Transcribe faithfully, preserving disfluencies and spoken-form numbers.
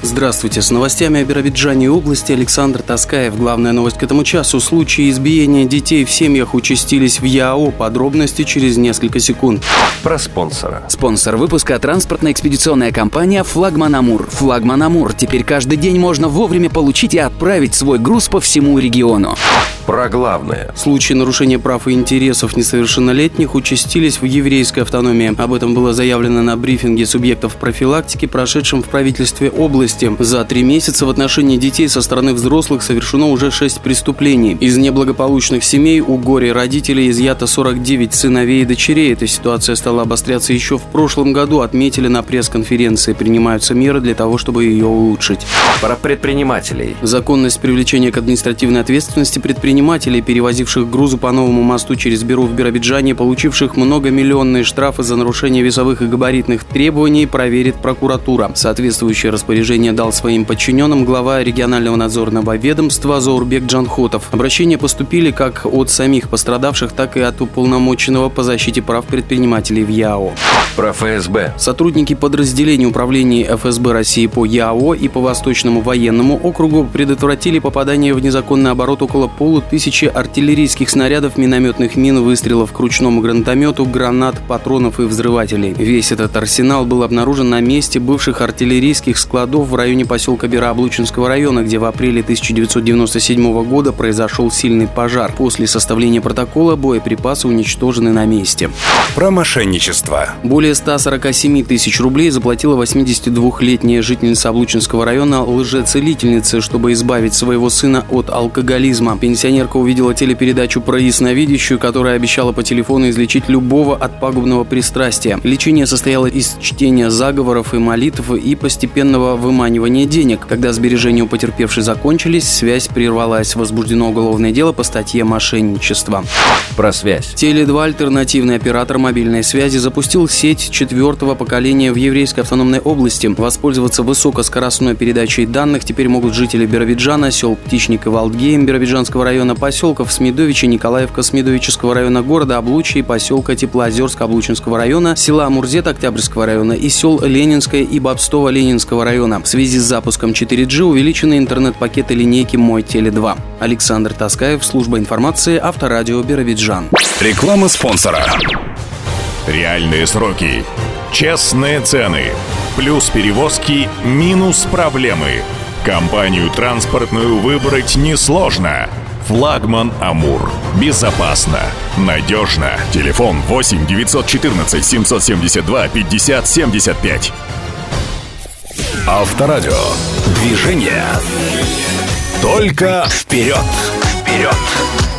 Здравствуйте, с новостями о Биробиджане и области Александр Таскаев. Главная новость к этому часу. Случаи избиения детей в семьях участились в ЯО. Подробности через несколько секунд. Про спонсора. Спонсор выпуска – транспортно-экспедиционная компания «Флагман Амур». «Флагман Амур». Теперь каждый день можно вовремя получить и отправить свой груз по всему региону. Про главное. Случаи нарушения прав и интересов несовершеннолетних участились в еврейской автономии. Об этом было заявлено на брифинге субъектов профилактики, прошедшем в правительстве области. За три месяца в отношении детей со стороны взрослых совершено уже шесть преступлений. Из неблагополучных семей у горе-родителей изъято сорок девять сыновей и дочерей. Эта ситуация стала обостряться еще в прошлом году, отметили на пресс-конференции. Принимаются меры для того, чтобы ее улучшить. Про предпринимателей. Законность привлечения к административной ответственности предпринимателей, перевозивших грузы по новому мосту через Беру в Биробиджане, получивших многомиллионные штрафы за нарушение весовых и габаритных требований, проверит прокуратура. Соответствующее распоряжение дал своим подчиненным глава регионального надзорного ведомства Заурбек Джанхотов. Обращения поступили как от самих пострадавших, так и от уполномоченного по защите прав предпринимателей в ЯО. Про ФСБ. Сотрудники подразделений управления ФСБ России по ЯО и по Восточному военному округу предотвратили попадание в незаконный оборот около полутысячи артиллерийских снарядов, минометных мин, выстрелов к ручному гранатомету, гранат, патронов и взрывателей. Весь этот арсенал был обнаружен на месте бывших артиллерийских складов в районе поселка Бера Облучинского района, где в апреле тысяча девятьсот девяносто седьмого года произошел сильный пожар. После составления протокола боеприпасы уничтожены на месте. Про мошенничество. Более ста сорока семи тысяч рублей заплатила восьмидесятидвухлетняя жительница Облучинского района лжецелительнице, чтобы избавить своего сына от алкоголизма. Пенсионерка увидела телепередачу про ясновидящую, которая обещала по телефону излечить любого от пагубного пристрастия. Лечение состояло из чтения заговоров и молитв и постепенного выманивания денег. Когда сбережения у потерпевшей закончились, связь прервалась. Возбуждено уголовное дело по статье «Мошенничество». Про связь. Теле два, альтернативный оператор мобильной связи, запустил сеть четвертого поколения в еврейской автономной области. Воспользоваться высокоскоростной передачей данных теперь могут жители Биробиджана, сел Птичник и Валдгейм Биробиджанского района, поселков Смедовичи, Николаевка Смедовического района, города Облучье и поселка Теплоозерска Облучинского района, села Амурзет Октябрьского района и сел Ленинское и Бобстово Ленинского района. В связи с запуском четыре джи увеличены интернет-пакеты линейки «Мой Теле два». Александр Таскаев, служба информации, Авторадио Биробиджан. Реклама спонсора. Реальные сроки, честные цены, плюс перевозки, минус проблемы. Компанию транспортную выбрать несложно. Флагман Амур. Безопасно, надежно. Телефон восемь девятьсот четырнадцать семьсот семьдесят два пятьдесят семьдесят пять. Авторадио. Движение. Только вперед. Вперед.